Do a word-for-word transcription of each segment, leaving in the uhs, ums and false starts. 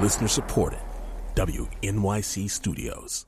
Listener supported. W N Y C Studios.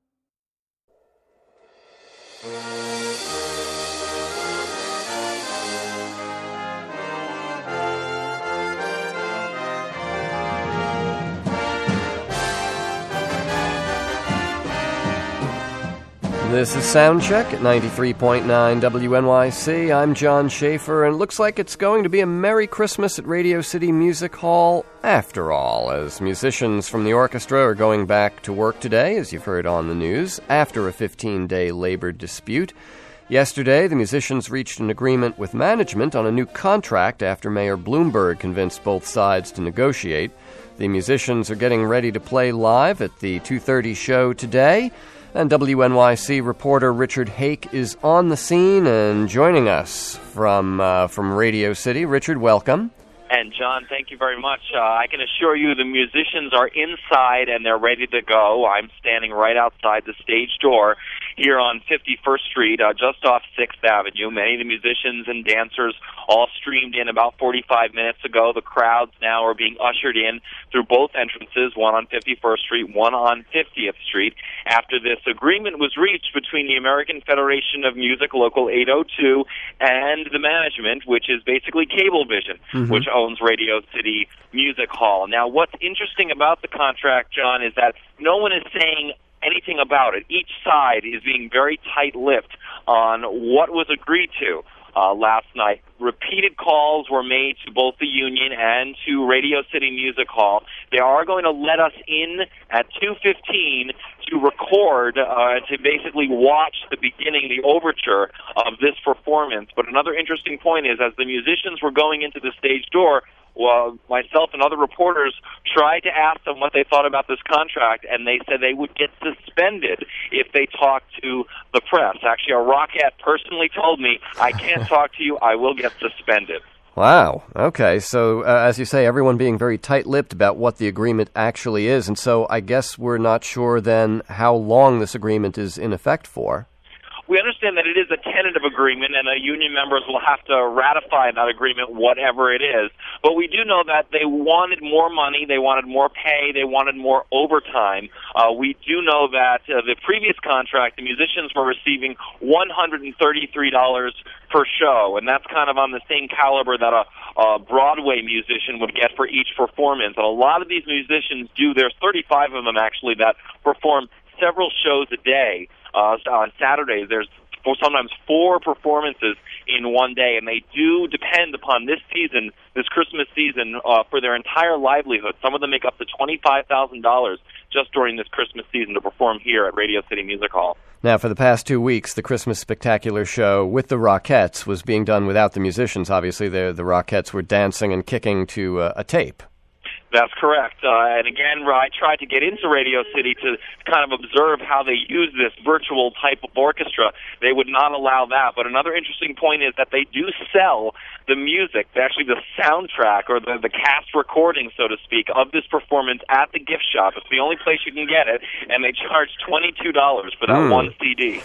This is Soundcheck at ninety-three point nine W N Y C. I'm John Schaefer, and it looks like it's going to be a Merry Christmas at Radio City Music Hall after all, as musicians from the orchestra are going back to work today, as you've heard on the news, after a fifteen-day labor dispute. Yesterday, the musicians reached an agreement with management on a new contract after Mayor Bloomberg convinced both sides to negotiate. The musicians are getting ready to play live at the two thirty show today. And W N Y C reporter Richard Hake is on the scene and joining us from uh, from Radio City. Richard, welcome. And John, thank you very much. Uh, I can assure you the musicians are inside and they're ready to go. I'm standing right outside the stage door here on fifty-first Street, uh, just off sixth Avenue. Many of the musicians and dancers all streamed in about forty-five minutes ago. The crowds now are being ushered in through both entrances, one on fifty-first Street, one on fiftieth Street, after this agreement was reached between the American Federation of Music, Local eight oh two, and the management, which is basically Cablevision, mm-hmm. which owns Radio City Music Hall. Now, what's interesting about the contract, John, is that no one is saying anything about it. Each side is being very tight-lipped on what was agreed to uh, last night. Repeated calls were made to both the union and to Radio City Music Hall. They are going to let us in at two fifteen to record, uh, to basically watch the beginning, the overture of this performance. But another interesting point is, as the musicians were going into the stage door, well, myself and other reporters tried to ask them what they thought about this contract, and they said they would get suspended if they talked to the press. Actually, a Rockette personally told me, I can't talk to you, I will get suspended. Wow. Okay. So, uh, as you say, everyone being very tight-lipped about what the agreement actually is, and so I guess we're not sure then how long this agreement is in effect for. We understand that it is a tentative agreement, and the union members will have to ratify that agreement, whatever it is. But we do know that they wanted more money, they wanted more pay, they wanted more overtime. Uh, we do know that uh, the previous contract, the musicians were receiving one hundred thirty-three dollars per show, and that's kind of on the same caliber that a, a Broadway musician would get for each performance. And a lot of these musicians do, there's thirty-five of them actually that perform several shows a day. Uh, on Saturdays, there's four, sometimes four performances in one day, and they do depend upon this season, this Christmas season, uh, for their entire livelihood. Some of them make up to twenty-five thousand dollars just during this Christmas season to perform here at Radio City Music Hall. Now, for the past two weeks, the Christmas Spectacular show with the Rockettes was being done without the musicians. Obviously, the, the Rockettes were dancing and kicking to uh, a tape. That's correct. Uh, and again, I tried to get into Radio City to kind of observe how they use this virtual type of orchestra. They would not allow that. But another interesting point is that they do sell the music, actually the soundtrack or the, the cast recording, so to speak, of this performance at the gift shop. It's the only place you can get it, and they charge twenty-two dollars for that mm. one C D.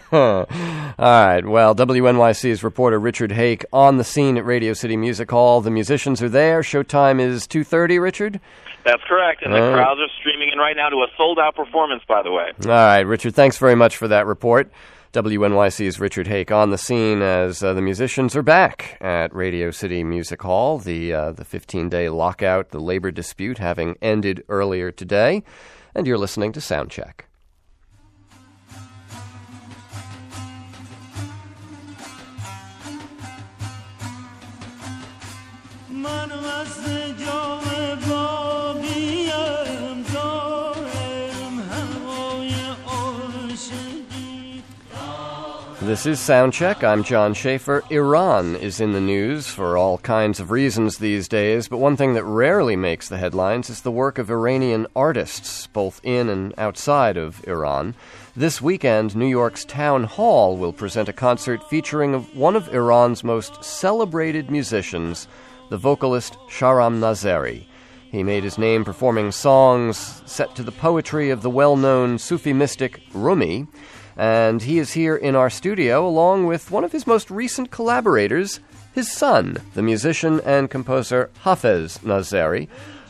All right. Well, W N Y C's reporter Richard Hake on the scene at Radio City Music Hall. The musicians are there. Showtime is two thirty, Richard? That's correct, and the uh, crowds are streaming in right now to a sold-out performance, by the way. All right, Richard, thanks very much for that report. W N Y C's Richard Hake on the scene as uh, the musicians are back at Radio City Music Hall. The uh, the fifteen-day lockout, the labor dispute having ended earlier today. And you're listening to Soundcheck. This is Soundcheck. I'm John Schaefer. Iran is in the news for all kinds of reasons these days, but one thing that rarely makes the headlines is the work of Iranian artists, both in and outside of Iran. This weekend, New York's Town Hall will present a concert featuring one of Iran's most celebrated musicians, the vocalist Shahram Nazeri. He made his name performing songs set to the poetry of the well-known Sufi mystic Rumi, and he is here in our studio along with one of his most recent collaborators, his son, the musician and composer Hafez Nazeri.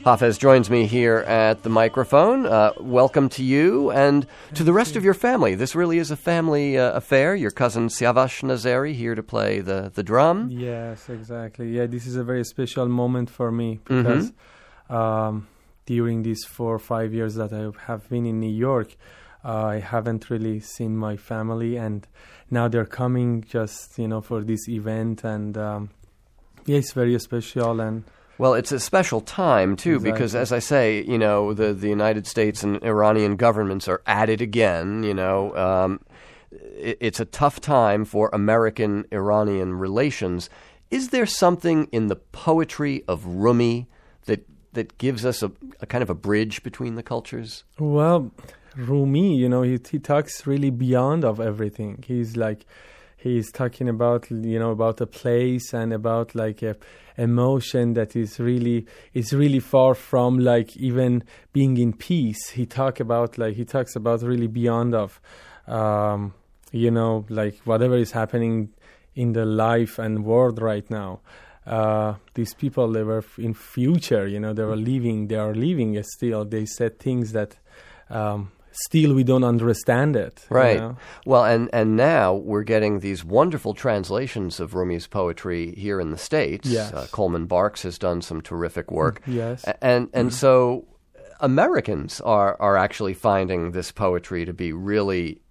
Hafez joins me here at the microphone. Uh, welcome to you and to the rest of your family. This really is a family uh, affair. Your cousin Siavash Nazeri here to play the, the drum. Yes, exactly. Yeah, this is a very special moment for me because mm-hmm. um, during these four or five years that I have been in New York, uh, I haven't really seen my family, and now they're coming just, you know, for this event, and um, yeah, it's very special. And well, it's a special time, too, exactly. because, as I say, you know, the, the United States and Iranian governments are at it again, you know. Um, it, it's a tough time for American-Iranian relations. Is there something in the poetry of Rumi that that gives us a, a kind of a bridge between the cultures? Well, Rumi, you know, he, he talks really beyond of everything. He's like... He's talking about, you know, about a place and about like a emotion that is really is really far from like even being in peace. He talk about like he talks about really beyond of, um, you know, like whatever is happening in the life and world right now. Uh, these people, they were in future, you know, they were living, they are living still. They said things that. Um, Still, we don't understand it. Right. You know? Well, and, and now we're getting these wonderful translations of Rumi's poetry here in the States. Yes. Uh, Coleman Barks has done some terrific work. Yes. And and mm-hmm. so Americans are, are actually finding this poetry to be really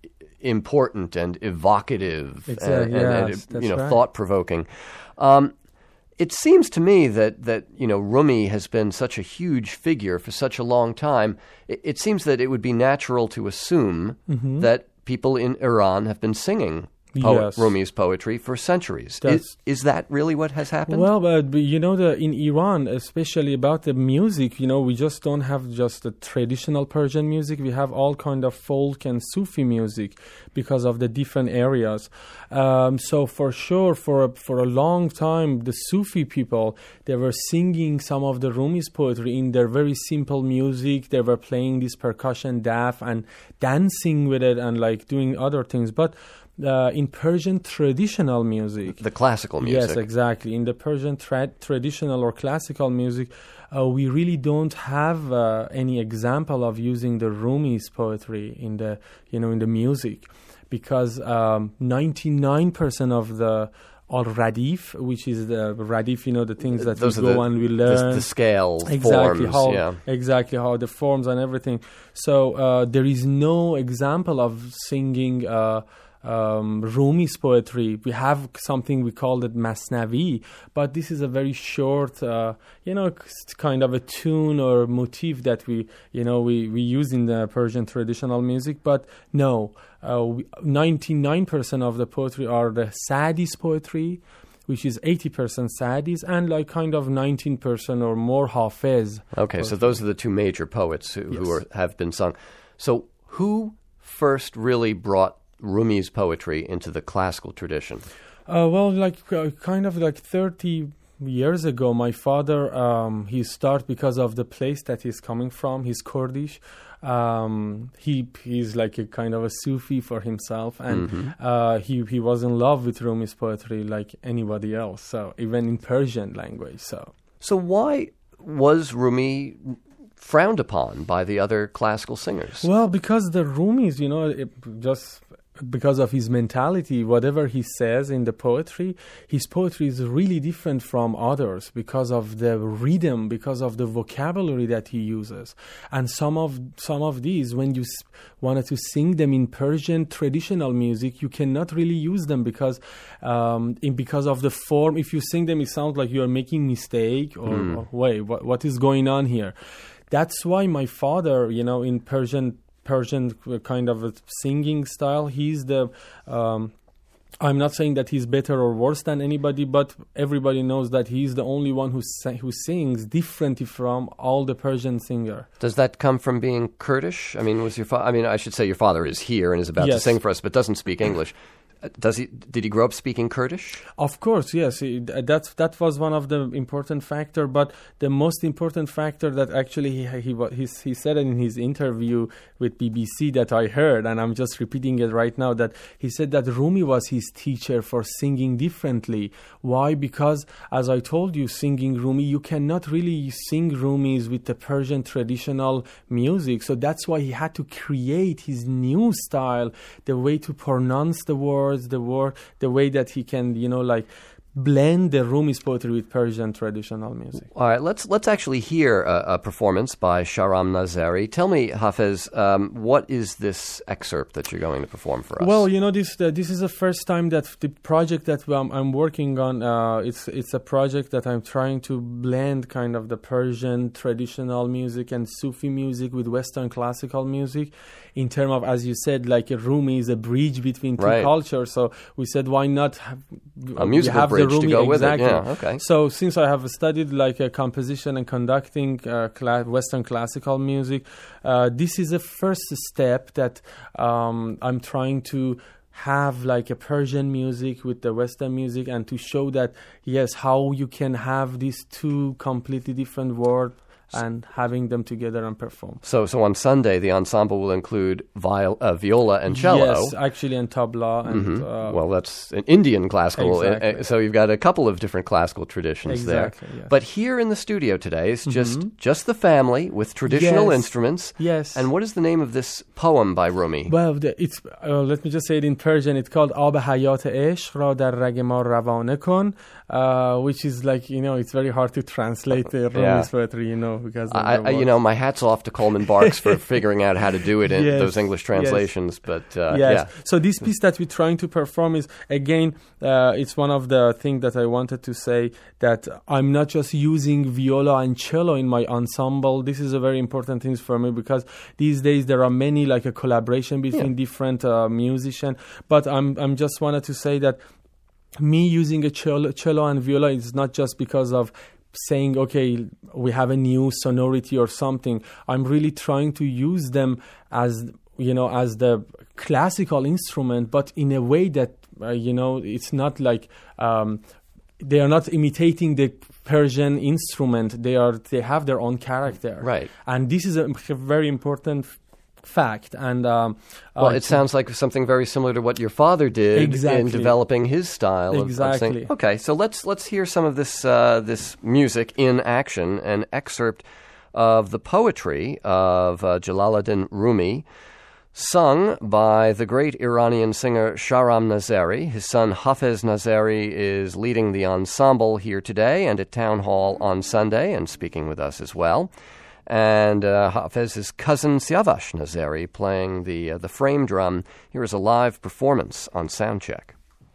important and evocative exactly. and, and, yes, and you know, right. thought-provoking. Um, It seems to me that, that, you know, Rumi has been such a huge figure for such a long time. It, it seems that it would be natural to assume mm-hmm. that people in Iran have been singing po- yes. Rumi's poetry for centuries. Is, is that really what has happened? Well, but, but you know, the, in Iran, especially about the music, you know, we just don't have just the traditional Persian music. We have all kind of folk and Sufi music because of the different areas. Um, so for sure, for a, for a long time, the Sufi people, they were singing some of the Rumi's poetry in their very simple music. They were playing this percussion daf and dancing with it and like doing other things. But uh, in Persian traditional music, the classical music, yes, exactly. In the Persian tra- traditional or classical music, uh, we really don't have uh, any example of using the Rumi's poetry in the you know in the music. Because um, ninety-nine percent of the al-radif, which is the radif, you know, the things that Those we go the, and we learn. The, the scale exactly forms. How, yeah. Exactly, how the forms and everything. So uh, there is no example of singing uh, um, Rumi's poetry. We have something we call it Masnavi, but this is a very short, uh, you know, kind of a tune or motif that we, you know, we, we use in the Persian traditional music. But no, uh, ninety-nine percent of the poetry are the Saadi's poetry, which is eighty percent Saadi's, and like kind of nineteen percent or more Hafez. Okay, poetry. So those are the two major poets who, yes. who are, have been sung. So who first really brought Rumi's poetry into the classical tradition? Uh, well, like uh, kind of like thirty years ago, my father, um, he started because of the place that he's coming from. He's Kurdish. Um, he he's like a kind of a Sufi for himself, and mm-hmm. uh, he he was in love with Rumi's poetry like anybody else. So even in Persian language. So so why was Rumi frowned upon by the other classical singers? Well, because the Rumis, you know, it just because of his mentality, whatever he says in the poetry, his poetry is really different from others because of the rhythm, because of the vocabulary that he uses. And some of some of these, when you s- wanted to sing them in Persian traditional music, you cannot really use them because um, in, because of the form. If you sing them, it sounds like you are making mistake or, mm. or wait, what, what is going on here? That's why my father, you know, in Persian Persian kind of a singing style, he's the um, I'm not saying that he's better or worse than anybody, but everybody knows that he's the only one who sa- who sings differently from all the Persian singer. Does that come from being Kurdish? I mean, was your fa- I mean, I should say your father is here and is about yes. to sing for us, but doesn't speak English. Does he? Did he grow up speaking Kurdish? Of course, yes. He, that's that was one of the important factor. But the most important factor that actually he he he, he said in his interview with B B C that I heard, and I'm just repeating it right now, that he said that Rumi was his teacher for singing differently. Why? Because as I told you, singing Rumi, you cannot really sing Rumis with the Persian traditional music. So that's why he had to create his new style, the way to pronounce the words, the word, the way that he can, you know, like blend the Rumi's poetry with Persian traditional music. All right, let's let's actually hear a, a performance by Shahram Nazeri. Tell me, Hafez, um, what is this excerpt that you're going to perform for us? Well, you know, this uh, this is the first time that the project that um, I'm working on, uh, it's it's a project that I'm trying to blend kind of the Persian traditional music and Sufi music with Western classical music. In terms of, as you said, like a Rumi is a bridge between two right. cultures. So we said, why not have a musical have bridge the Rumi, to go exactly. with it? Yeah, okay. So since I have studied like a composition and conducting uh, cla- Western classical music, uh, this is a first step that um, I'm trying to have like a Persian music with the Western music, and to show that, yes, how you can have these two completely different worlds and having them together and perform. So so on Sunday, the ensemble will include viol- uh, viola and cello. Yes, actually, and tabla. And, mm-hmm. uh, well, that's an Indian classical. Exactly. Uh, so you've got a couple of different classical traditions exactly, there. Yes. But here in the studio today, it's just, mm-hmm. just the family with traditional yes. instruments. Yes. And what is the name of this poem by Rumi? Well, the, it's uh, let me just say it in Persian. It's called Ab Hayat Ishq Ra Dar Rag Ma Ravane Kon, uh, which is like, you know, it's very hard to translate the Rumi's yeah. poetry, you know, because of I, the I, you know, my hat's off to Coleman Barks for figuring out how to do it in yes. those English translations. Yes. But uh, yes. yeah. So this piece that we're trying to perform is, again, uh, it's one of the things that I wanted to say, that I'm not just using viola and cello in my ensemble. This is a very important thing for me, because these days there are many, like a collaboration between yeah. different uh, musicians. But I'm I'm just wanted to say that me using a cello, cello and viola is not just because of saying, okay, we have a new sonority or something. I'm really trying to use them as, you know, as the classical instrument, but in a way that, uh, you know, it's not like um, they are not imitating the Persian instrument. They are, they have their own character. Right. And this is a very important fact. And um, well, uh, it sounds like something very similar to what your father did exactly. in developing his style. Of, exactly. Of saying, okay, so let's let's hear some of this uh, this music in action. An excerpt of the poetry of uh, Jalaluddin Rumi, sung by the great Iranian singer Shahram Nazeri. His son Hafez Nazeri is leading the ensemble here today and at Town Hall on Sunday, and speaking with us as well. And uh, Hafez's cousin Siavash Nazeri playing the uh, the frame drum. Here is a live performance on Soundcheck.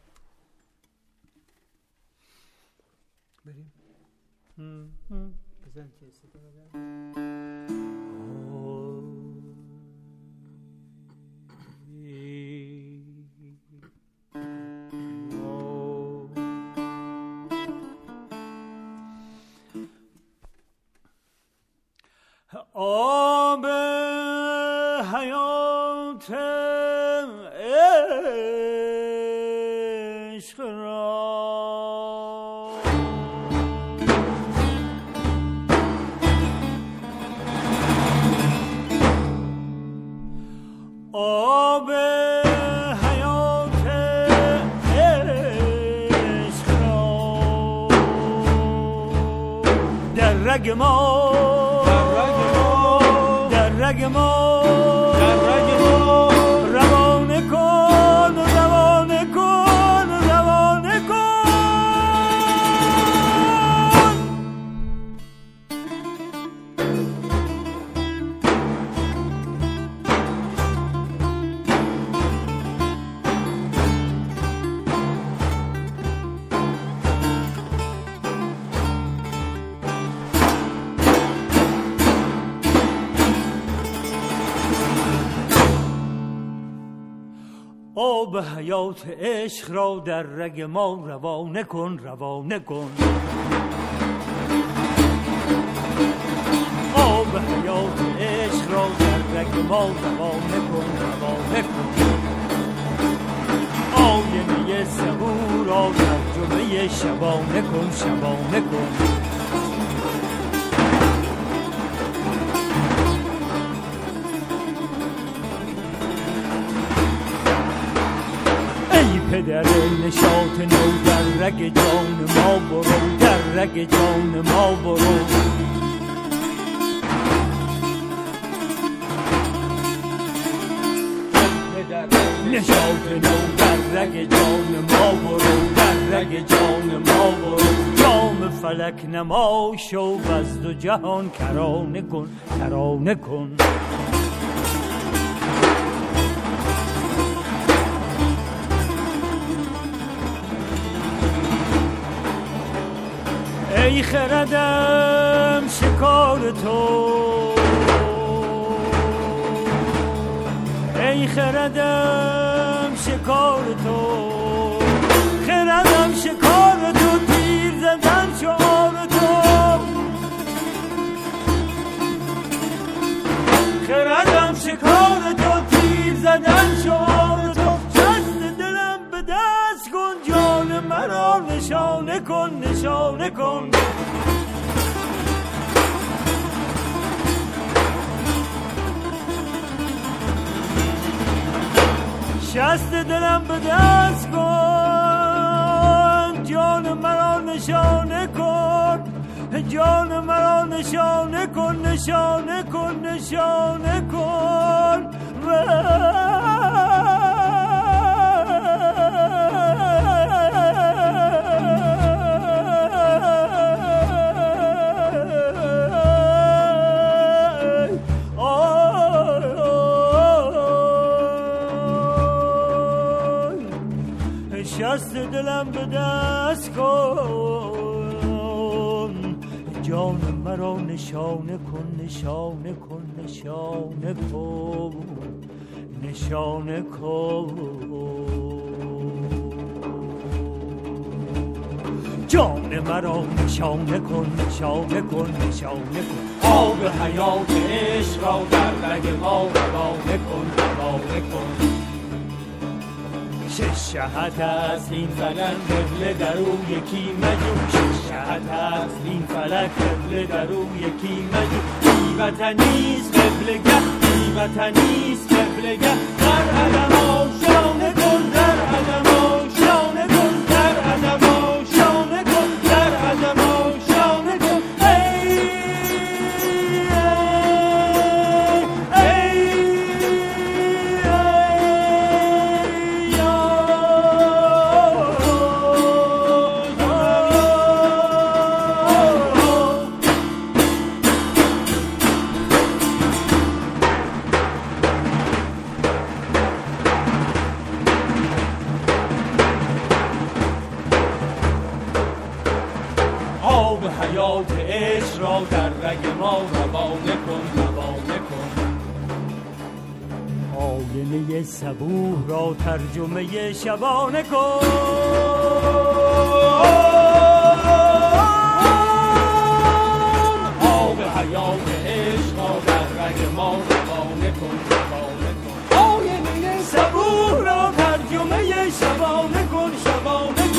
آب حیات عشق را آب حیات عشق را در رگ ما رگ ما رگ ما روانه کن روانه کن روانه کن آب حیات عشق را در رگ ما روانه کن روانه کن آب حیات عشق را در رگ ما روانه کن روانه کن آینه آینه صبور را ترجمه شبانه کن شبانه کن. ای پدر نشاط نو در رگ جان ما برو، در رگ جان ما برو. نشاط نو در رگ جان ما برو، در رگ جان ما برو. جام فلک نما شو از دو جهان کرانه کن کرانه کن. ای خردم شکار تو، ای خردم شکار تو، خردم شکار تو، تیر زدن شعار تو. خردم شکار تو، تیر زدن شعار تو. جست دلم به دست کن، جان مرا نشانه کن نشانه کن. شست دلم به دست کن، جان مرا نشانه کن، جان مرا نشانه کن نشانه کن نشانه کن. شست دلم به دست کن، جان مرا نشانه کن نشانه کن نشانه کن نشانه کن. جان مرا نشانه کن نشانه کن نشانه کن. آب حیات عشق را در رگ ما روانه کن روانه کن. شش جهت است این فلک قبله در او یکی مجو، شش جهت است این فلک قبله در او یکی مجو. بی وطنیست قبلگه، بی وطنیست قبلگه. در عدم آشانه کن، در عدم آشانه کن، در عدم آشانه کن، در عدم آشانه کن. آب حیات عشق را در رگ ما روانه کن روانه کن. آینه صبور را ترجمه شبانه کن. آب حیات عشق را در رگ ما روانه کن روانه کن. آینه صبور را ترجمه شبانه کن شبانه کن.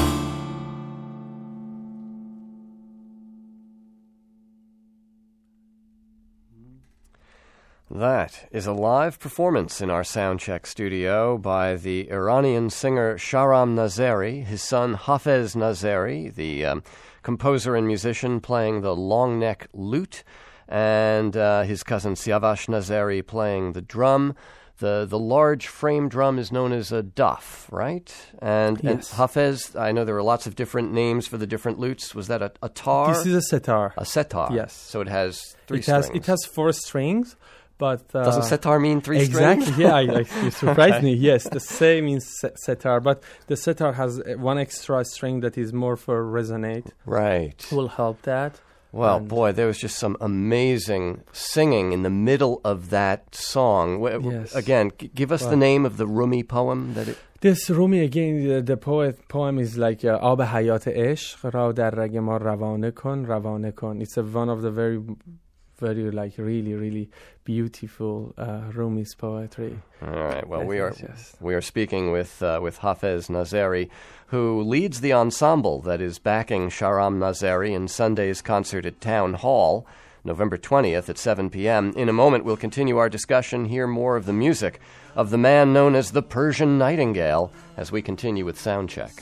That is a live performance in our Soundcheck studio by the Iranian singer Shahram Nazeri, his son Hafez Nazeri, the um, composer and musician playing the long neck lute, and uh, his cousin Siavash Nazeri playing the drum. The the large frame drum is known as a duff, right? And, yes. and Hafez, I know there are lots of different names for the different lutes. Was that a, a tar? This is a setar. A setar. Yes. So it has three it has, strings. It has four strings. But uh, doesn't setar mean three exactly, strings? Exactly, yeah, I, I, you surprised okay. me. Yes, the same means setar, but the setar has one extra string that is more for resonate. Right. Will help that. Well, and boy, there was just some amazing singing in the middle of that song. Yes. Again, g- give us well, the name of the Rumi poem that it... This Rumi, again, the, the poet poem is like uh, آب حیات عشق را در رگ ما روانه کن روانه کن. It's a, one of the very very like really really beautiful uh, Rumi's poetry. All right. Well, I we think are it's just- we are speaking with uh, with Hafez Nazeri, who leads the ensemble that is backing Shahram Nazeri in Sunday's concert at Town Hall, November twentieth at seven p.m. In a moment, we'll continue our discussion, hear more of the music of the man known as the Persian Nightingale, as we continue with Soundcheck.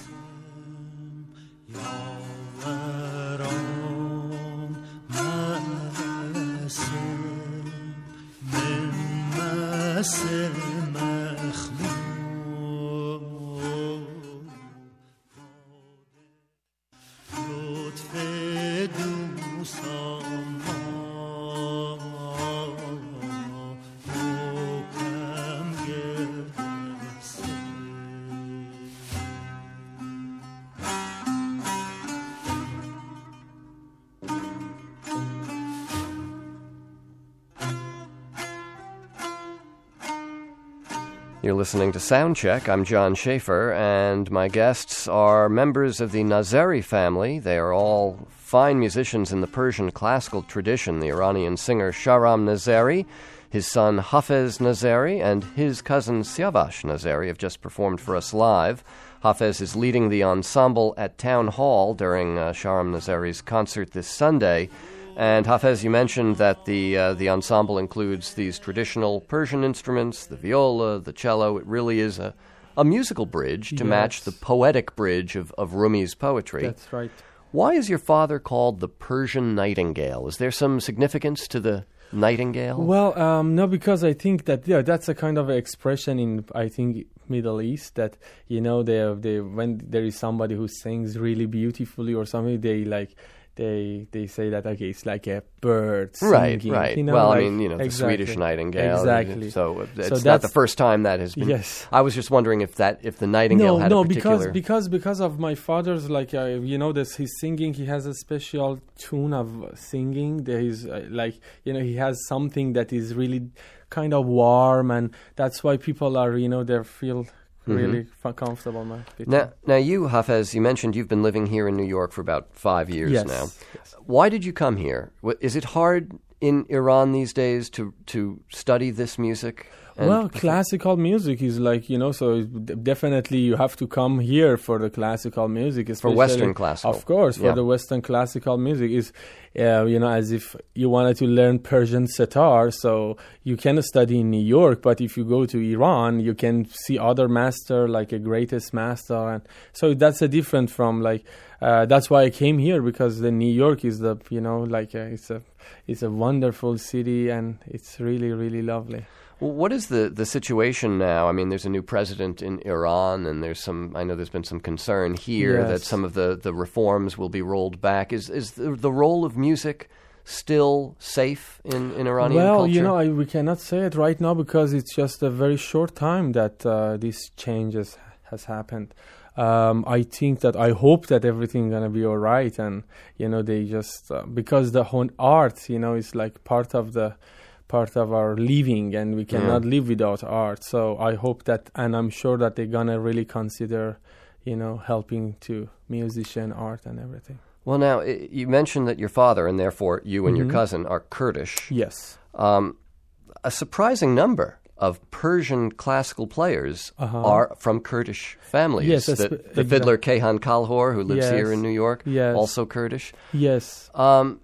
You're listening to Soundcheck. I'm John Schaefer, and my guests are members of the Nazeri family. They are all fine musicians in the Persian classical tradition. The Iranian singer Shahram Nazeri, his son Hafez Nazeri, and his cousin Siavash Nazeri have just performed for us live. Hafez is leading the ensemble at Town Hall during uh, Shahram Nazeri's concert this Sunday. And Hafez, you mentioned that the uh, the ensemble includes these traditional Persian instruments, the viola, the cello. It really is a, a musical bridge to Yes. match the poetic bridge of, of Rumi's poetry. That's right. Why is your father called the Persian Nightingale? Is there some significance to the nightingale? Well, um, no, because I think that yeah, that's a kind of expression in I think Middle East that you know they they when there is somebody who sings really beautifully or something, they like. They they say that okay, it's like a bird singing. Right, right. You know, well, like, I mean, you know, the exactly. Swedish nightingale. Exactly. So it's So not that's- the first time that has been. Yes. I was just wondering if that if the nightingale no, had no, a particular. because because because of my father's like uh, you know this his singing. He has a special tune of singing. There is uh, like you know he has something that is really kind of warm, and that's why people are you know they feel. Really f- comfortable, man. Now, now you, Hafez, you mentioned you've been living here in New York for about five years Yes, now. yes. Why did you come here? Wh- Is it hard in Iran these days to, to study this music? And Well, classical music is like, you know, so d- definitely you have to come here for the classical music. especially- Western classical. Of course, for Yeah. the Western classical music is, uh, you know, as if you wanted to learn Persian sitar, so you can study in New York, but if you go to Iran, you can see other master, like a greatest master. And so that's a different from like, uh, that's why I came here, because the New York is the, you know, like a, it's a, it's a wonderful city and it's really, really lovely. Well, what is the, the situation now? I mean, there's a new president in Iran, and there's some. I know there's been some concern here Yes. that some of the, the reforms will be rolled back. Is is the, the role of music still safe in, in Iranian well, culture? you know, I, we cannot say it right now because it's just a very short time that uh, this changes has happened. Um, I think that I hope that everything gonna be all right, and you know, they just uh, because the whole art, you know, is like part of the. part of our living, and we cannot Yeah. live without art. So I hope that, and I'm sure that they're gonna really consider, you know, helping to musician, art, and everything. Well, now, i- you mentioned that your father, and therefore you and Mm-hmm. your cousin, are Kurdish. Yes. Um, a surprising number of Persian classical players Uh-huh. are from Kurdish families. Yes, the, espe- the fiddler Kayhan Kalhor, who lives Yes. here in New York, Yes. also Kurdish. Yes. Um,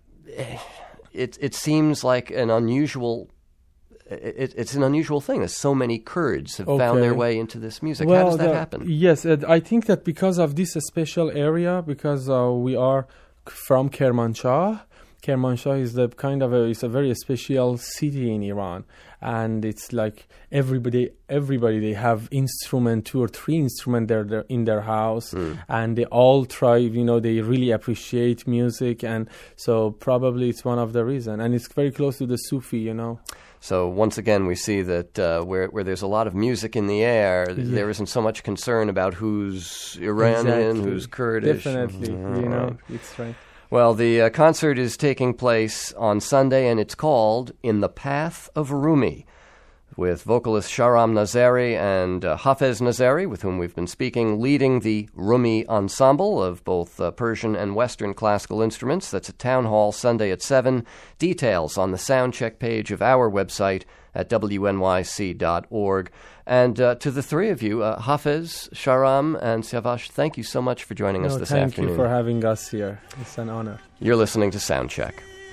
it it seems like an unusual. It, it's an unusual thing that so many Kurds have found their Okay. way into this music. How does that the- happen? Yes, uh, I think that because of this special area, because uh, we are from Kermanshah. Kermanshah is the kind of a, it's a very special city in Iran, and it's like everybody, everybody they have instrument, two or three instrument there there in their house, Mm. and they all try. You know, they really appreciate music, and so probably it's one of the reason. And it's very close to the Sufi, you know. So once again, we see that uh, where where there's a lot of music in the air, th- Yeah. there isn't so much concern about who's Iranian, Exactly. who's Kurdish. Definitely, Mhm. you know, Right. it's right. Well, the uh, concert is taking place on Sunday, and it's called "In the Path of Rumi." with vocalist Shahram Nazari and uh, Hafez Nazari, with whom we've been speaking, leading the Rumi Ensemble of both uh, Persian and Western classical instruments. That's at Town Hall Sunday at seven. Details on the Soundcheck page of our website at W N Y C dot org. And uh, to the three of you, uh, Hafez, Shahram, and Siavash, thank you so much for joining no, us this thank afternoon. Thank you for having us here. It's an honor. You're listening to Soundcheck.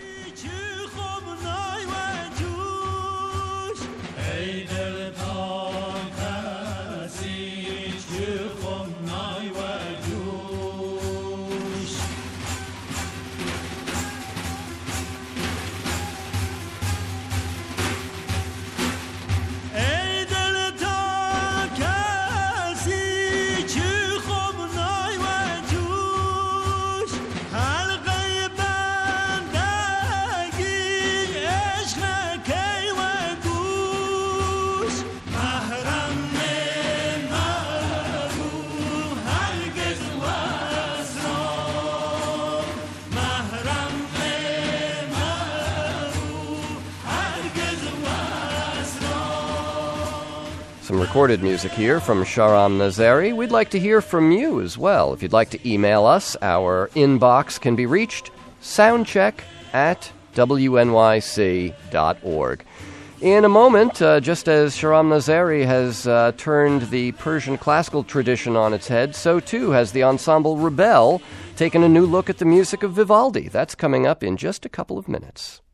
Some recorded music here from Shahram Nazari. We'd like to hear from you as well. If you'd like to email us, our inbox can be reached soundcheck at W N Y C dot org. In a moment, uh, just as Shahram Nazari has uh, turned the Persian classical tradition on its head, so too has the ensemble Rebel taken a new look at the music of Vivaldi. That's coming up in just a couple of minutes.